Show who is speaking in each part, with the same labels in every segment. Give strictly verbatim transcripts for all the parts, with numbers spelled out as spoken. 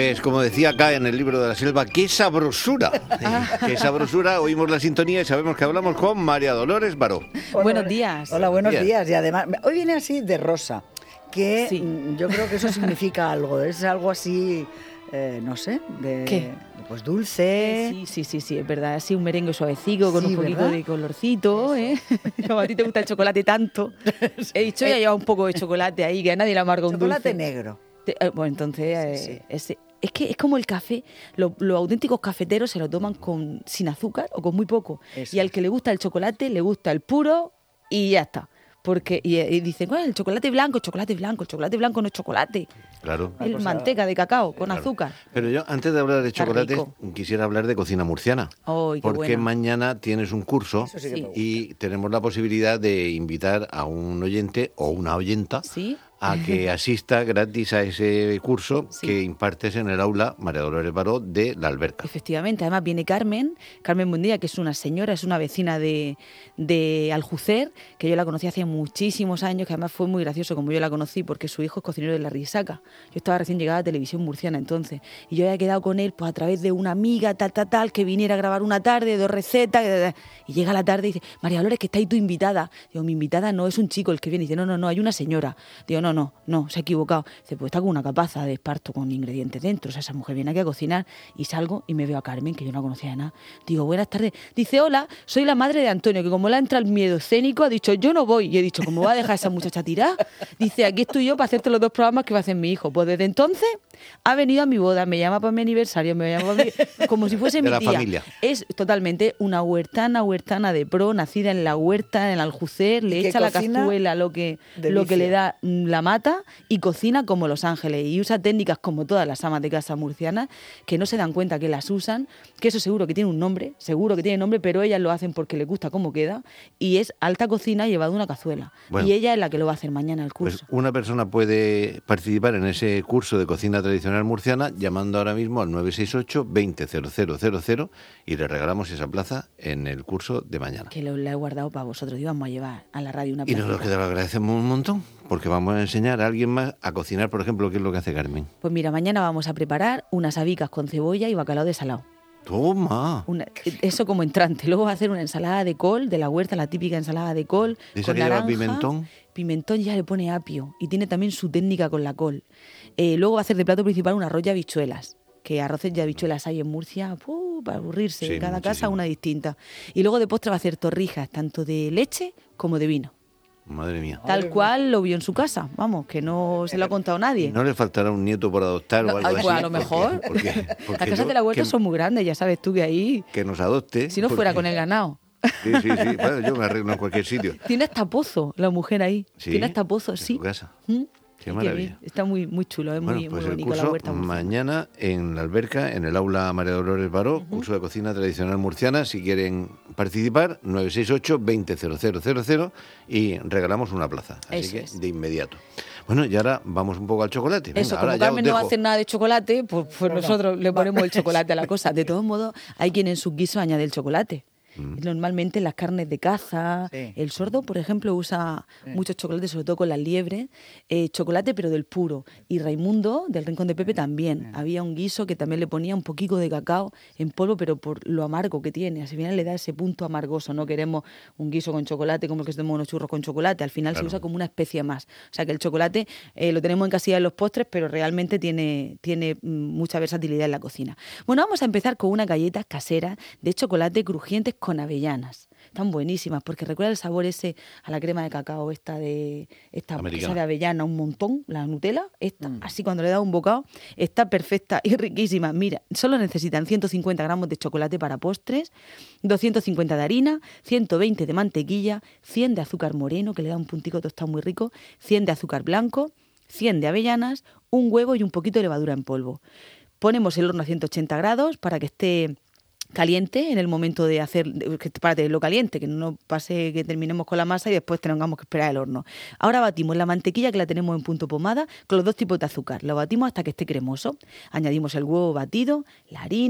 Speaker 1: Pues como decía acá en el libro de la selva, ¡qué sabrosura! Eh, ¡Qué sabrosura! Oímos la sintonía y sabemos que hablamos con María Dolores Baró.
Speaker 2: Hola,
Speaker 3: Buenos días.
Speaker 2: Hola, buenos
Speaker 1: Bien.
Speaker 2: días. Y además, hoy viene así de rosa, que
Speaker 3: Sí.
Speaker 2: mm, yo creo que eso significa algo. Es algo así, eh, no sé, de...
Speaker 3: ¿Qué?
Speaker 2: Pues dulce.
Speaker 3: Sí, sí, sí, sí, es verdad. Así un merengue suavecico con
Speaker 2: Sí,
Speaker 3: un poquito
Speaker 2: ¿verdad?
Speaker 3: de colorcito, ¿eh? Como a ti te gusta el chocolate tanto. He dicho, ya lleva un poco de chocolate ahí, que a nadie le amarga un
Speaker 2: Chocolate
Speaker 3: dulce.
Speaker 2: negro.
Speaker 3: Te- eh, Bueno, entonces,
Speaker 2: Sí,
Speaker 3: eh, ese- es que es como el café. Lo- los auténticos cafeteros se lo toman con sin azúcar o con muy poco.
Speaker 2: Eso
Speaker 3: Y al
Speaker 2: es.
Speaker 3: que le gusta el chocolate, le gusta el puro y ya está. Porque, y, y dicen, bueno, el chocolate blanco, el chocolate blanco, el chocolate blanco no es chocolate.
Speaker 1: Claro.
Speaker 2: Una
Speaker 3: Es
Speaker 2: cosa-
Speaker 3: manteca de cacao con
Speaker 1: Claro.
Speaker 3: azúcar.
Speaker 1: Pero yo, antes de hablar de
Speaker 3: Está
Speaker 1: chocolate,
Speaker 3: rico.
Speaker 1: quisiera hablar de cocina murciana.
Speaker 3: ¡Ay, qué
Speaker 1: porque
Speaker 3: buena!
Speaker 1: mañana tienes un curso
Speaker 2: Eso sí que
Speaker 3: Sí.
Speaker 2: me gusta.
Speaker 1: y tenemos la posibilidad de invitar a un oyente o una oyenta
Speaker 3: ¿Sí?
Speaker 1: a que asista gratis a ese curso
Speaker 3: Sí.
Speaker 1: que impartes en el aula María Dolores Baró de La Alberca.
Speaker 3: Efectivamente, además viene Carmen, Carmen Bundía, que es una señora, es una vecina de, de Aljucer, que yo la conocí hace muchísimos años, que además fue muy gracioso como yo la conocí, porque su hijo es cocinero de La Risaca. Yo estaba recién llegada a Televisión Murciana entonces, y yo había quedado con él pues a través de una amiga, tal, tal, tal, que viniera a grabar una tarde, dos recetas, y llega la tarde y dice, María Dolores, que está ahí tu invitada. Digo, mi invitada no es un chico el que viene, dice, no, no, no, hay una señora. Digo, no, no, no, se ha equivocado. Dice, pues está con una capaza de esparto con ingredientes dentro. O sea, esa mujer viene aquí a cocinar y salgo y me veo a Carmen, que yo no conocía de nada. Digo, buenas tardes. Dice, hola, soy la madre de Antonio, que como le entra el miedo escénico, ha dicho, yo no voy. Y he dicho, ¿cómo va a dejar a esa muchacha tirar? Dice, aquí estoy yo para hacerte los dos programas que va a hacer mi hijo. Pues desde entonces ha venido a mi boda, me llama para mi aniversario, me llama para mi... como si fuese
Speaker 1: De
Speaker 3: mi
Speaker 1: la
Speaker 3: tía.
Speaker 1: familia.
Speaker 3: Es totalmente una huertana, huertana de pro, nacida en la huerta, en el Aljucer, le
Speaker 2: Y que
Speaker 3: echa la
Speaker 2: cocina
Speaker 3: cazuela lo que, lo
Speaker 2: delicia.
Speaker 3: que le da mm, la mata y cocina como Los Ángeles y usa técnicas como todas las amas de casa murcianas que no se dan cuenta que las usan, que eso seguro que tiene un nombre, seguro que tiene nombre, pero ellas lo hacen porque les gusta cómo queda y es alta cocina llevada una cazuela.
Speaker 1: Bueno.
Speaker 3: Y ella es la que lo va a hacer mañana el
Speaker 1: Pues
Speaker 3: curso.
Speaker 1: una persona puede participar en ese curso de cocina tradicional murciana llamando ahora mismo al nueve seis ocho veinte cero cero cero cero y le regalamos esa plaza en el curso de mañana.
Speaker 3: Que lo, la he guardado para vosotros y vamos a llevar a la radio una
Speaker 1: Y nosotros
Speaker 3: placita.
Speaker 1: que te lo agradecemos un montón, porque vamos a enseñar a alguien más a cocinar, por ejemplo, qué es lo que hace Carmen.
Speaker 3: Pues mira, mañana vamos a preparar unas habicas con cebolla y bacalao de salado.
Speaker 1: Toma.
Speaker 3: Una- eso como entrante. Luego va a hacer una ensalada de col, de la huerta, la típica ensalada de col.
Speaker 1: ¿Esa
Speaker 3: con
Speaker 1: que lleva
Speaker 3: naranja.
Speaker 1: pimentón?
Speaker 3: Pimentón ya le pone apio y tiene también su técnica con la col. Eh, luego va a hacer de plato principal un arroz y habichuelas, que arroces y habichuelas hay en Murcia, ¡puh! Para aburrirse,
Speaker 1: Sí,
Speaker 3: cada casa
Speaker 1: muchísimo.
Speaker 3: una distinta. Y luego de postre va a hacer torrijas, tanto de leche como de vino.
Speaker 1: Madre mía.
Speaker 3: Tal cual lo vio en su casa, vamos, que no se lo ha contado nadie.
Speaker 1: ¿No le faltará un nieto por adoptar o
Speaker 3: No,
Speaker 1: algo
Speaker 3: ay,
Speaker 1: así?
Speaker 3: pues a lo
Speaker 1: Porque-
Speaker 3: mejor.
Speaker 1: porque- porque
Speaker 3: Las casas
Speaker 1: yo-
Speaker 3: de la huerta
Speaker 1: que-
Speaker 3: son muy grandes, ya sabes tú que ahí,
Speaker 1: Que nos adopte.
Speaker 3: si no fuera
Speaker 1: porque-
Speaker 3: con el ganado.
Speaker 1: Sí, sí, sí. Bueno, yo me arreglo en cualquier sitio.
Speaker 3: Tiene hasta pozo la mujer ahí.
Speaker 1: ¿Sí?
Speaker 3: Tiene hasta pozo,
Speaker 1: En
Speaker 3: sí.
Speaker 1: su casa.
Speaker 3: ¿Mm?
Speaker 1: Qué
Speaker 3: Y
Speaker 1: maravilla.
Speaker 3: bien, está muy, muy chulo, es
Speaker 1: Bueno,
Speaker 3: muy,
Speaker 1: pues
Speaker 3: muy
Speaker 1: el
Speaker 3: bonito la
Speaker 1: curso
Speaker 3: huerta murciana.
Speaker 1: mañana en la Alberca, en el aula María Dolores Baró, curso de cocina tradicional murciana. Si quieren participar, nueve seis ocho veinte cero cero cero cero y regalamos una plaza. Así
Speaker 3: Eso
Speaker 1: que
Speaker 3: es.
Speaker 1: de inmediato. Bueno, y ahora vamos un poco al chocolate. Venga,
Speaker 3: Eso,
Speaker 1: ahora
Speaker 3: como
Speaker 1: ya
Speaker 3: Carmen
Speaker 1: os
Speaker 3: no va a
Speaker 1: dejo.
Speaker 3: hacer nada de chocolate, pues, pues nosotros le ponemos el chocolate a la cosa. De todos modos, hay quien en sus guisos añade el chocolate.
Speaker 1: Mm.
Speaker 3: Normalmente las carnes de caza,
Speaker 2: Sí.
Speaker 3: el sordo, por ejemplo, usa muchos chocolates, sobre todo con las liebres, eh, chocolate pero del puro. Y Raimundo, del Rincón de Pepe, también. Había un guiso que también le ponía un poquito de cacao en polvo, pero por lo amargo que tiene. Al final le da ese punto amargoso. No queremos un guiso con chocolate como el que tenemos unos churros con chocolate. Al final
Speaker 1: Claro.
Speaker 3: se usa como una especie más. O sea que el chocolate eh, lo tenemos en casilla en los postres, pero realmente tiene, tiene mm, mucha versatilidad en la cocina. Bueno, vamos a empezar con unas galletas caseras de chocolate crujientes con avellanas. Están buenísimas porque recuerda el sabor ese a la crema de cacao, esta de esta
Speaker 1: Americana.
Speaker 3: esa de avellana, un montón, la Nutella, esta, así cuando le da un bocado, está perfecta y riquísima. Mira, solo necesitan ciento cincuenta gramos de chocolate para postres, doscientos cincuenta de harina, ciento veinte de mantequilla, cien de azúcar moreno, que le da un puntico tostado muy rico, cien de azúcar blanco, cien de avellanas, un huevo y un poquito de levadura en polvo. Ponemos el horno a ciento ochenta grados para que esté caliente en el momento de hacer, que para tenerlo caliente, que no pase que terminemos con la masa y después tengamos que esperar el horno. Ahora batimos la mantequilla, que la tenemos en punto pomada, con los dos tipos de azúcar. Lo batimos hasta que esté cremoso. Añadimos el huevo batido, la harina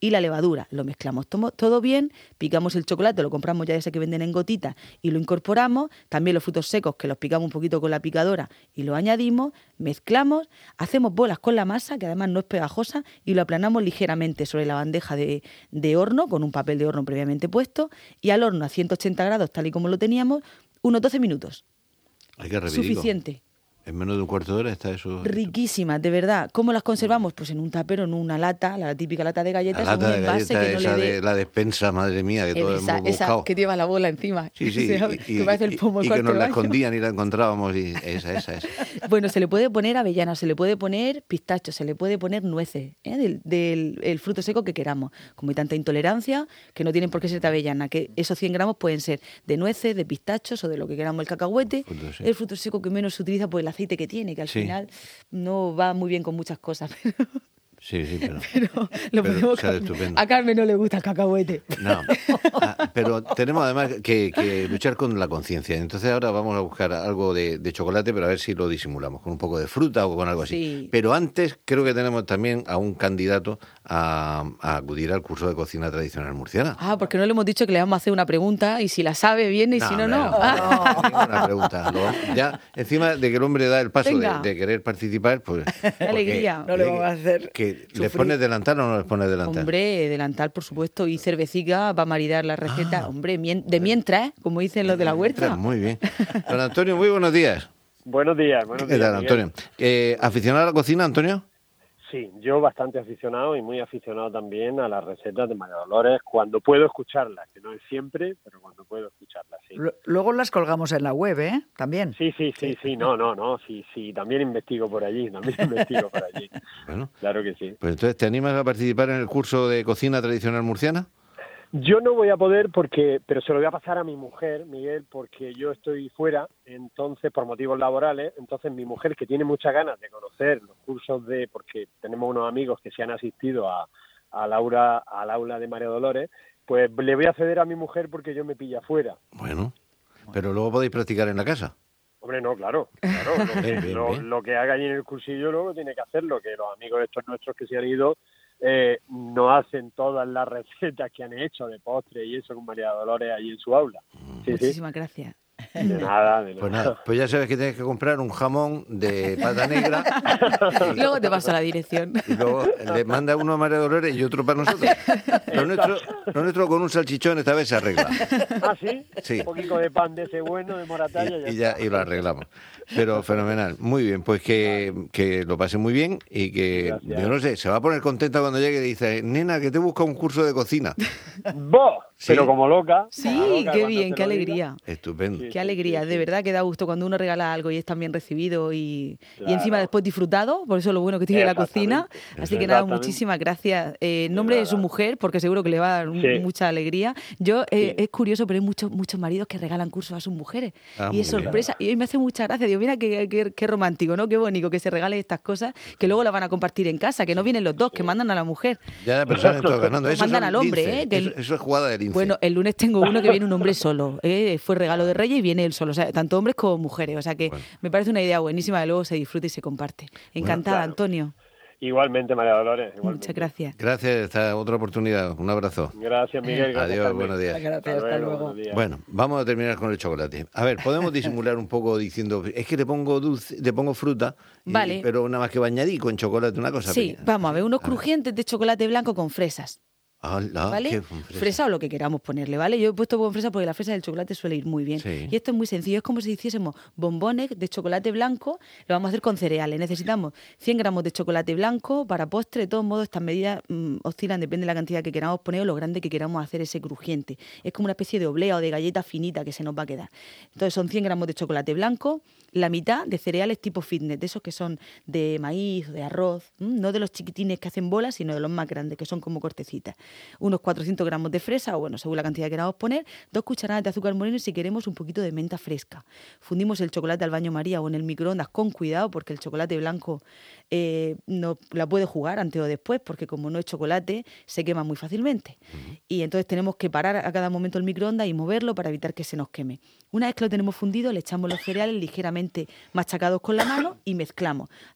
Speaker 3: y la levadura. Lo mezclamos tomo, todo bien, picamos el chocolate, lo compramos ya ese que venden en gotitas y lo incorporamos. También los frutos secos que los picamos un poquito con la picadora y lo añadimos, mezclamos, hacemos bolas con la masa, que además no es pegajosa, y lo aplanamos ligeramente sobre la bandeja de, de horno, con un papel de horno previamente puesto, y al horno a ciento ochenta grados, tal y como lo teníamos, unos doce minutos.
Speaker 1: Hay que repetir.
Speaker 3: Suficiente.
Speaker 1: En menos de un cuarto de hora está eso.
Speaker 3: Riquísimas, de verdad. ¿Cómo las conservamos? Pues en un tapero, en una lata, la típica lata de galletas,
Speaker 1: La lata
Speaker 3: en un
Speaker 1: de
Speaker 3: envase
Speaker 1: galletas,
Speaker 3: que no
Speaker 1: esa
Speaker 3: le dé...
Speaker 1: de la despensa, madre mía, que todo
Speaker 3: esa,
Speaker 1: hemos
Speaker 3: esa
Speaker 1: buscado.
Speaker 3: que lleva la bola encima.
Speaker 1: Sí, sí, y,
Speaker 3: que parece el pomo
Speaker 1: y,
Speaker 3: del
Speaker 1: y que
Speaker 3: cuarto
Speaker 1: nos
Speaker 3: de
Speaker 1: la
Speaker 3: baño.
Speaker 1: escondían y la encontrábamos. Y esa, esa, esa.
Speaker 3: Bueno, se le puede poner avellana, se le puede poner pistacho, se le puede poner nueces, ¿eh? del, del el fruto seco que queramos. Como hay tanta intolerancia, que no tienen por qué ser de avellana, que esos cien gramos pueden ser de nueces, de pistachos o de lo que queramos, el cacahuete.
Speaker 1: Fruto seco.
Speaker 3: El fruto seco que menos se utiliza por el aceite que tiene, que al
Speaker 1: Sí.
Speaker 3: final no va muy bien con muchas cosas. Pero,
Speaker 1: Sí, sí, pero...
Speaker 3: pero lo
Speaker 1: Pero
Speaker 3: podemos
Speaker 1: sale
Speaker 3: cambiar.
Speaker 1: estupendo.
Speaker 3: A Carmen no le gusta el cacahuete.
Speaker 1: No, ah, pero tenemos además que, que luchar con la conciencia. Entonces ahora vamos a buscar algo de, de chocolate, pero a ver si lo disimulamos, con un poco de fruta o con algo así.
Speaker 3: Sí.
Speaker 1: Pero antes creo que tenemos también a un candidato a, a acudir al curso de cocina tradicional murciana.
Speaker 3: Ah, porque no le hemos dicho que le vamos a hacer una pregunta y si la sabe viene y si no, no. Ah.
Speaker 1: no, ninguna pregunta. Lo- ya, encima de que el hombre da el paso de,
Speaker 3: Venga.
Speaker 1: de querer participar, pues... porque,
Speaker 3: alegría.
Speaker 2: No le vamos a hacer
Speaker 1: Que ¿les
Speaker 2: sufrir.
Speaker 1: pones delantal o no les pones delantal?
Speaker 3: Hombre, delantal, por supuesto, y cervecica va a maridar la receta.
Speaker 1: Ah.
Speaker 3: Hombre, mien- de mientras, ¿eh? Como dicen los de la huerta.
Speaker 1: Muy bien. Don Antonio, muy buenos días.
Speaker 4: Buenos días, buenos
Speaker 1: ¿Qué
Speaker 4: días.
Speaker 1: tal,
Speaker 4: Miguel.
Speaker 1: Antonio? Eh, ¿Aficionado a la cocina, Antonio?
Speaker 4: Sí, yo bastante aficionado y muy aficionado también a las recetas de María Dolores cuando puedo escucharlas, que no es siempre, pero cuando puedo escucharlas, sí.
Speaker 2: Lu- Luego las colgamos en la web, ¿eh? También.
Speaker 4: Sí, sí, sí, sí, no, no, no, sí, sí, también investigo por allí, también investigo por allí.
Speaker 1: Bueno,
Speaker 4: Claro que sí.
Speaker 1: pues entonces, ¿te animas a participar en el curso de cocina tradicional murciana?
Speaker 4: Yo no voy a poder porque, pero se lo voy a pasar a mi mujer, Miguel, porque yo estoy fuera, entonces por motivos laborales, entonces mi mujer que tiene muchas ganas de conocer los cursos de, porque tenemos unos amigos que se han asistido a, a Laura, al aula de María Dolores, pues le voy a ceder a mi mujer porque yo me pilla fuera.
Speaker 1: Bueno, pero luego podéis practicar en la casa.
Speaker 4: Hombre, no, claro, claro. Lo,
Speaker 1: Bien,
Speaker 4: que,
Speaker 1: bien,
Speaker 4: lo,
Speaker 1: bien.
Speaker 4: lo que haga allí en el cursillo luego tiene que hacerlo, que los amigos estos nuestros que se han ido eh, no hacen todas las recetas que han hecho de postre y eso con María Dolores allí en su aula. Sí, sí,
Speaker 3: Muchísimas gracias.
Speaker 4: de nada, de
Speaker 1: Pues
Speaker 4: nada.
Speaker 1: nada, pues ya sabes que tienes que comprar un jamón de pata negra
Speaker 3: Luego te paso la dirección.
Speaker 1: y luego le manda uno a María Dolores y otro para nosotros. Lo nuestro, lo nuestro con un salchichón esta vez se arregla.
Speaker 4: ¿Ah, sí?
Speaker 1: Sí.
Speaker 4: Un poquito de pan de ese bueno, de moratalla,
Speaker 1: Y, y
Speaker 4: ya,
Speaker 1: ya y lo arreglamos. Pero fenomenal. Muy bien, pues que, que lo pase muy bien y que,
Speaker 4: Gracias.
Speaker 1: yo no sé, se va a poner contenta cuando llegue y dice, nena, que te busca un curso de cocina.
Speaker 4: ¡Boh!
Speaker 1: Sí.
Speaker 4: Pero como loca.
Speaker 3: Sí,
Speaker 4: como loca,
Speaker 3: qué
Speaker 4: cuando
Speaker 3: bien,
Speaker 4: te
Speaker 3: qué
Speaker 4: lo diga.
Speaker 3: alegría.
Speaker 1: Estupendo.
Speaker 4: Sí.
Speaker 3: Qué alegría, de verdad que da gusto cuando uno regala algo y es tan bien recibido y, y encima
Speaker 4: Claro.
Speaker 3: después disfrutado, por eso lo bueno que tiene la cocina.
Speaker 4: Exactamente.
Speaker 3: Así que nada,
Speaker 4: Exactamente.
Speaker 3: muchísimas gracias. Eh, en nombre de su
Speaker 4: nada.
Speaker 3: mujer, porque seguro que le va a dar un-
Speaker 4: Sí.
Speaker 3: mucha alegría. Yo, eh,
Speaker 4: Sí.
Speaker 3: es curioso, pero hay muchos muchos maridos que regalan cursos a sus mujeres.
Speaker 1: Ah,
Speaker 3: y es
Speaker 1: muy bien.
Speaker 3: sorpresa. Y hoy me hace mucha gracia. Digo, mira qué, qué, qué romántico, ¿no? Qué bonito que se regalen estas cosas que luego las van a compartir en casa, que no vienen los dos, que mandan a la mujer.
Speaker 1: Ya, pero salen todos ganando. Eso
Speaker 3: Mandan
Speaker 1: son
Speaker 3: al hombre,
Speaker 1: lince.
Speaker 3: ¿eh? Que el-
Speaker 1: Eso, eso es jugada de lince.
Speaker 3: Bueno, el lunes tengo uno que viene un hombre solo. ¿eh? Fue regalo de Reyes y viene él solo. O sea, tanto hombres como mujeres. O sea que
Speaker 1: Bueno.
Speaker 3: me parece una idea buenísima que luego se disfruta y se comparte. Encantada,
Speaker 4: claro.
Speaker 3: Antonio.
Speaker 4: Igualmente, María Dolores. igualmente.
Speaker 3: Muchas gracias.
Speaker 1: Gracias, hasta otra oportunidad. Un abrazo.
Speaker 4: Gracias, Miguel. Gracias,
Speaker 1: Adiós,
Speaker 4: Carmen.
Speaker 1: buenos días.
Speaker 2: Gracias, hasta luego.
Speaker 4: buenos días.
Speaker 1: Bueno, vamos a terminar con el chocolate. A ver, podemos disimular un poco diciendo, es que le pongo dulce, le pongo fruta, y-
Speaker 3: Vale.
Speaker 1: pero nada más que añadir con chocolate, una cosa
Speaker 3: Sí,
Speaker 1: pequeña.
Speaker 3: vamos a ver, unos
Speaker 1: A ver.
Speaker 3: crujientes de chocolate blanco con fresas.
Speaker 1: Hala,
Speaker 3: ¿Vale?
Speaker 1: qué fresa.
Speaker 3: Fresa o lo que queramos ponerle, ¿vale? Yo he puesto con fresa porque la fresa del chocolate suele ir muy bien.
Speaker 1: Sí.
Speaker 3: Y esto es muy sencillo, es como si hiciésemos bombones de chocolate blanco, lo vamos a hacer con cereales. Necesitamos cien gramos de chocolate blanco para postre, de todos modos estas medidas mm, oscilan, depende de la cantidad que queramos poner o lo grande que queramos hacer ese crujiente. Es como una especie de oblea o de galleta finita que se nos va a quedar. Entonces son cien gramos de chocolate blanco, la mitad de cereales tipo fitness, de esos que son de maíz, de arroz, ¿m? No de los chiquitines que hacen bolas, sino de los más grandes, que son como cortecitas. Unos cuatrocientos gramos de fresa, o bueno, según la cantidad que queramos poner, dos cucharadas de azúcar moreno y si queremos un poquito de menta fresca. Fundimos el chocolate al baño María o en el microondas con cuidado, porque el chocolate blanco eh, no la puede jugar antes o después, porque como no es chocolate, se quema muy fácilmente. Y entonces tenemos que parar a cada momento el microondas y moverlo para evitar que se nos queme. Una vez que lo tenemos fundido, le echamos los cereales ligeramente machacados con la mano y mezclamos.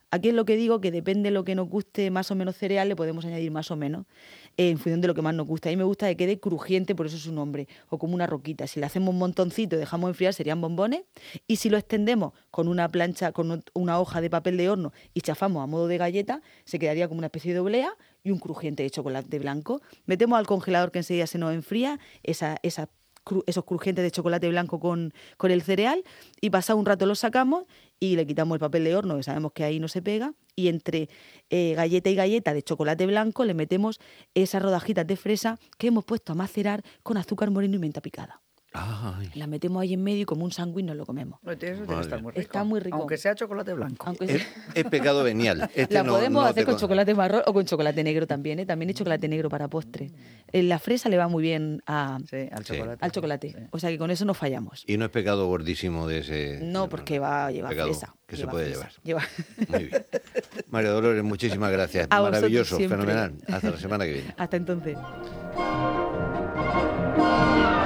Speaker 3: Aquí es lo que digo, que depende de lo que nos guste más o menos cereal, le podemos añadir más o menos eh, en función de lo que más nos gusta. A mí me gusta que quede crujiente, por eso es su nombre, o como una roquita. Si le hacemos un montoncito y dejamos enfriar, serían bombones. Y si lo extendemos con una plancha, con una hoja de papel de horno y chafamos a modo de galleta, se quedaría como una especie de oblea y un crujiente de chocolate blanco. Metemos al congelador que enseguida se nos enfría esa, esa esos crujientes de chocolate blanco con, con el cereal, y pasado un rato los sacamos y le quitamos el papel de horno, que sabemos que ahí no se pega, y entre eh, galleta y galleta de chocolate blanco le metemos esas rodajitas de fresa que hemos puesto a macerar con azúcar moreno y menta picada.
Speaker 1: Ay.
Speaker 3: La metemos ahí en medio y como un sándwich nos lo comemos.
Speaker 2: Eso tiene que estar muy rico.
Speaker 3: Está muy rico.
Speaker 2: Aunque sea chocolate blanco.
Speaker 3: Aunque
Speaker 1: Es,
Speaker 3: sea-
Speaker 1: es pecado venial. Este
Speaker 3: la
Speaker 1: no-
Speaker 3: podemos
Speaker 1: no
Speaker 3: hacer
Speaker 1: te
Speaker 3: con
Speaker 1: con-
Speaker 3: chocolate marrón o con chocolate negro también, ¿eh? También hay chocolate negro para postre. Eh, La fresa le va muy bien a-
Speaker 2: Sí, al
Speaker 1: Sí.
Speaker 2: chocolate.
Speaker 3: al chocolate.
Speaker 2: Sí.
Speaker 3: O sea que con eso no fallamos.
Speaker 1: Y no es pecado gordísimo de ese...
Speaker 3: No, porque va lleva
Speaker 1: pecado
Speaker 3: fresa.
Speaker 1: que se
Speaker 3: lleva
Speaker 1: puede
Speaker 3: fresa.
Speaker 1: llevar.
Speaker 3: Lleva.
Speaker 1: Muy bien. María Dolores, muchísimas gracias.
Speaker 3: A vosotros
Speaker 1: Maravilloso,
Speaker 3: siempre.
Speaker 1: fenomenal. Hasta la semana que viene.
Speaker 3: Hasta entonces.